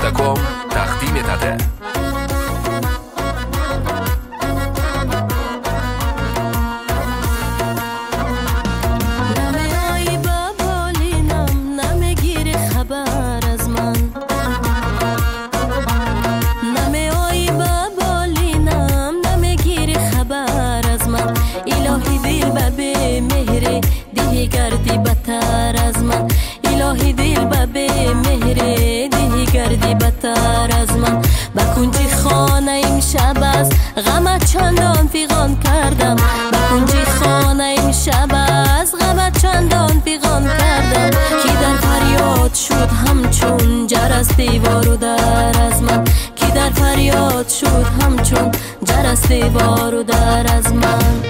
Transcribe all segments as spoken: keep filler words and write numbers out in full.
دات کام تقدیم داده. گردی بدتر از من الهی دل به مهره دهی گردی بدتر از من با کنجی خانه این شب است غمت چندان فیغان کردم با کنجی خانه این شب است غمت چندان فیغان کردم کی در فریاد شد همچون جرس دیوار و در از من کی در فریاد شد همچون جرس دیوار و در از من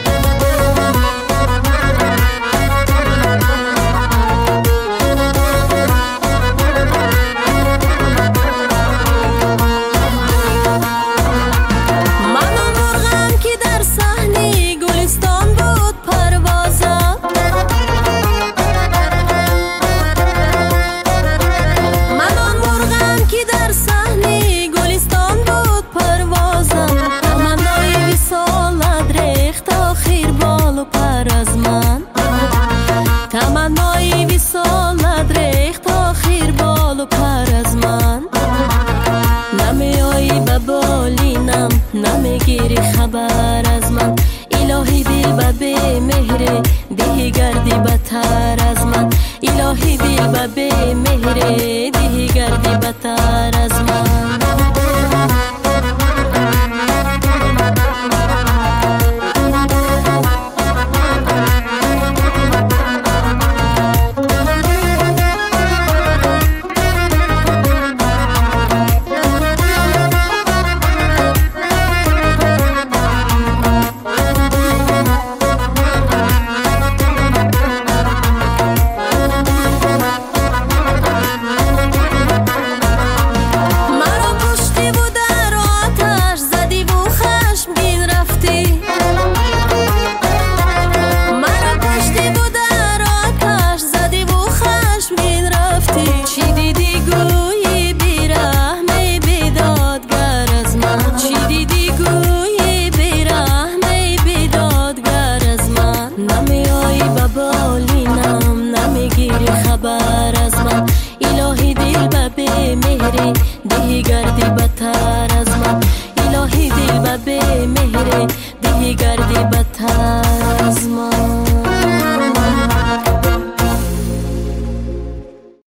تمنای وصالت ریخت آخر بال و پر از من نمیایی به بالینم نمیگیری خبر از من الهی دل به مهره دهی گردی بدتر از من الهی دل به مهره دهی گردی بدتر از من